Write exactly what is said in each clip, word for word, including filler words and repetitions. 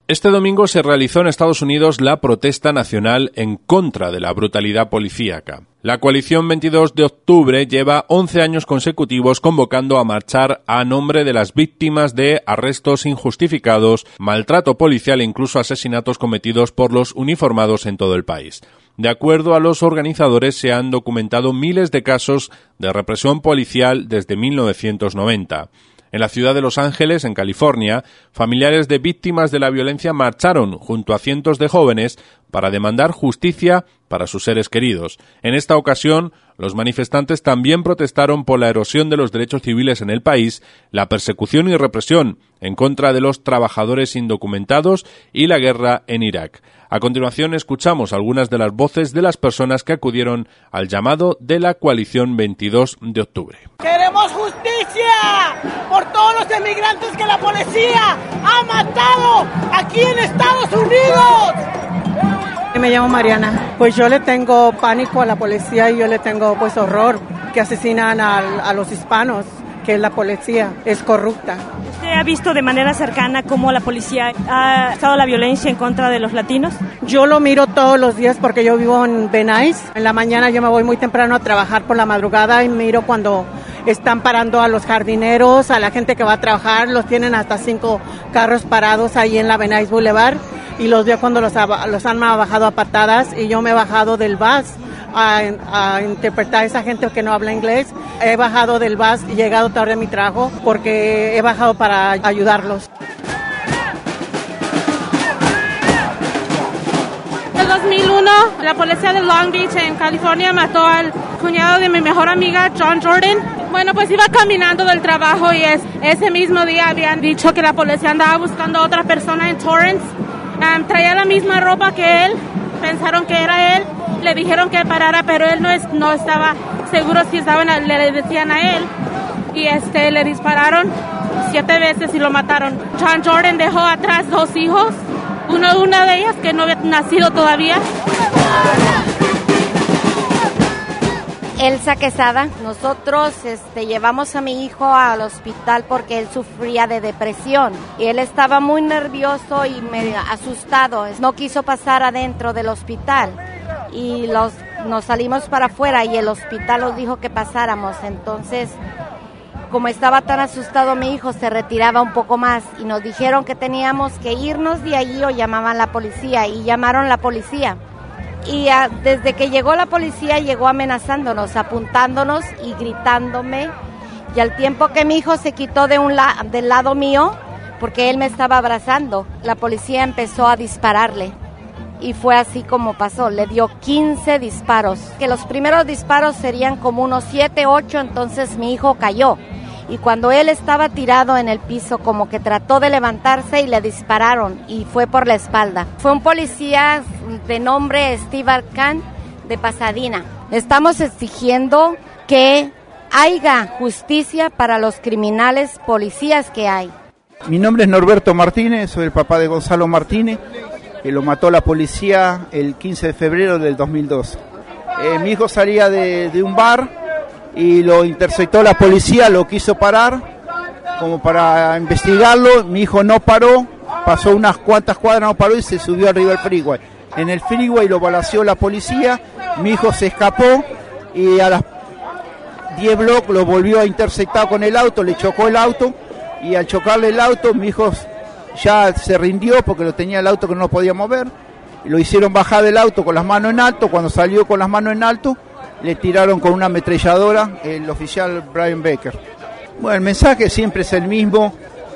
Este domingo se realizó en Estados Unidos la protesta nacional en contra de la brutalidad policíaca. La coalición veintidós de octubre lleva once años consecutivos convocando a marchar a nombre de las víctimas de arrestos injustificados, maltrato policial e incluso asesinatos cometidos por los uniformados en todo el país. De acuerdo a los organizadores, se han documentado miles de casos de represión policial desde mil novecientos noventa. En la ciudad de Los Ángeles, en California, familiares de víctimas de la violencia marcharon junto a cientos de jóvenes para demandar justicia para sus seres queridos. En esta ocasión, los manifestantes también protestaron por la erosión de los derechos civiles en el país, la persecución y represión en contra de los trabajadores indocumentados y la guerra en Irak. A continuación, escuchamos algunas de las voces de las personas que acudieron al llamado de la coalición veintidós de octubre. ¡Queremos justicia por todos los emigrantes que la policía ha matado aquí en Estados Unidos! Me llamo Mariana. Pues yo le tengo pánico a la policía y yo le tengo pues horror que asesinan a, a los hispanos, que la policía es corrupta. ¿Usted ha visto de manera cercana cómo la policía ha estado la violencia en contra de los latinos? Yo lo miro todos los días porque yo vivo en Venice. En la mañana yo me voy muy temprano a trabajar por la madrugada y miro cuando están parando a los jardineros, a la gente que va a trabajar. Los tienen hasta cinco carros parados ahí en la Venice Boulevard y los veo cuando los, los han bajado a patadas y yo me he bajado del bus a, a interpretar a esa gente que no habla inglés. He bajado del bus y llegado tarde a mi trabajo porque he bajado para ayudarlos. En el dos mil uno, la policía de Long Beach en California mató al cuñado de mi mejor amiga, John Jordan. Bueno, pues iba caminando del trabajo y es, ese mismo día habían dicho que la policía andaba buscando a otra persona en Torrance. Um, traía la misma ropa que él, pensaron que era él, le dijeron que parara, pero él no, es, no estaba seguro si estaban, le decían a él, y este le dispararon siete veces y lo mataron. John Jordan dejó atrás dos hijos, uno, una de ellas que no había nacido todavía. Elsa Quesada. Nosotros este, llevamos a mi hijo al hospital porque él sufría de depresión y él estaba muy nervioso y medio asustado. No quiso pasar adentro del hospital y los, nos salimos para afuera y el hospital nos dijo que pasáramos. Entonces, como estaba tan asustado mi hijo, se retiraba un poco más y nos dijeron que teníamos que irnos de allí o llamaban la policía y llamaron la policía. Y a, desde que llegó la policía llegó amenazándonos, apuntándonos y gritándome. Y al tiempo que mi hijo se quitó de un la, del lado mío, porque él me estaba abrazando, la policía empezó a dispararle. Y fue así como pasó, le dio quince disparos. Que los primeros disparos serían como unos siete, ocho, entonces mi hijo cayó. Y cuando él estaba tirado en el piso, como que trató de levantarse y le dispararon y fue por la espalda. Fue un policía de nombre Steve Arcan de Pasadena. Estamos exigiendo que haya justicia para los criminales policías que hay. Mi nombre es Norberto Martínez, soy el papá de Gonzalo Martínez, que lo mató la policía el quince de febrero del dos mil dos. Eh, mi hijo salía de, de un bar y lo interceptó la policía, lo quiso parar como para investigarlo. Mi hijo no paró, pasó unas cuantas cuadras, no paró y se subió arriba del freeway. En el freeway lo balaceó la policía, mi hijo se escapó y a las diez bloques lo volvió a interceptar con el auto, le chocó el auto y al chocarle el auto mi hijo ya se rindió porque lo tenía el auto que no lo podía mover. Lo hicieron bajar del auto con las manos en alto. Cuando salió con las manos en alto le tiraron con una ametralladora el oficial Brian Baker. Bueno, el mensaje siempre es el mismo,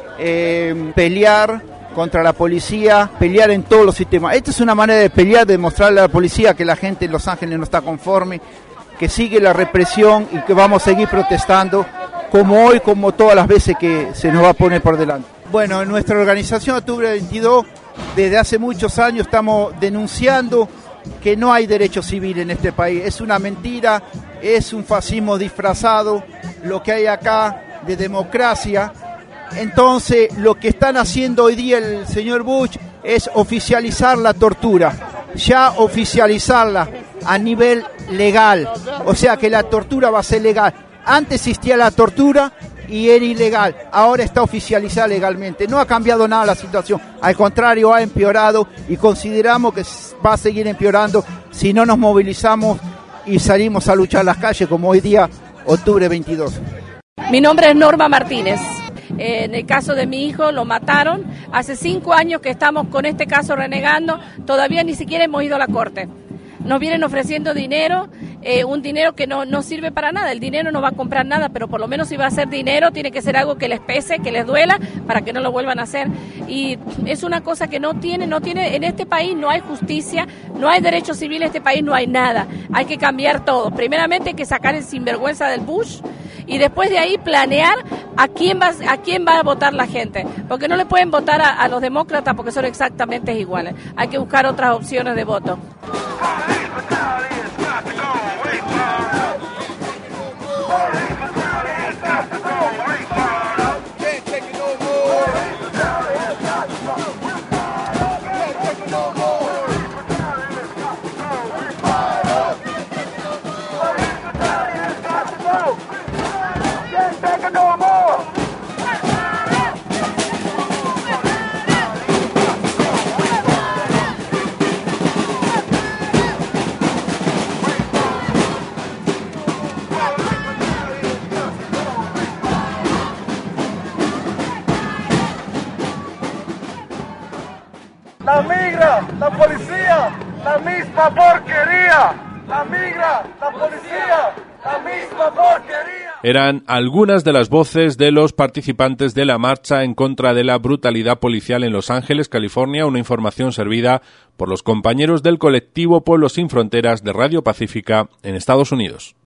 eh, pelear contra la policía, pelear en todos los sistemas. Esta es una manera de pelear, de mostrarle a la policía que la gente en Los Ángeles no está conforme, que sigue la represión y que vamos a seguir protestando, como hoy, como todas las veces que se nos va a poner por delante. Bueno, en nuestra organización Octubre veintidós, desde hace muchos años estamos denunciando que no hay derecho civil en este país. Es una mentira, es un fascismo disfrazado, lo que hay acá de democracia. Entonces, lo que están haciendo hoy día el señor Bush es oficializar la tortura, ya oficializarla a nivel legal, o sea que la tortura va a ser legal. Antes existía la tortura y era ilegal. Ahora está oficializada legalmente. No ha cambiado nada la situación. Al contrario, ha empeorado y consideramos que va a seguir empeorando si no nos movilizamos y salimos a luchar las calles como hoy día, octubre veintidós. Mi nombre es Norma Martínez. En el caso de mi hijo lo mataron. Hace cinco años que estamos con este caso renegando. Todavía ni siquiera hemos ido a la corte. Nos vienen ofreciendo dinero, eh, un dinero que no, no sirve para nada. El dinero no va a comprar nada, pero por lo menos si va a ser dinero, tiene que ser algo que les pese, que les duela, para que no lo vuelvan a hacer. Y es una cosa que no tiene, no tiene, en este país no hay justicia, no hay derecho civil, en este país no hay nada. Hay que cambiar todo. Primeramente hay que sacar el sinvergüenza del Bush y después de ahí planear a quién va, a quién va a votar la gente. Porque no le pueden votar a, a los demócratas porque son exactamente iguales. Hay que buscar otras opciones de voto. La migra, la policía, la misma porquería. La migra, la policía, la misma porquería. Eran algunas de las voces de los participantes de la marcha en contra de la brutalidad policial en Los Ángeles, California, una información servida por los compañeros del colectivo Pueblos Sin Fronteras de Radio Pacífica en Estados Unidos.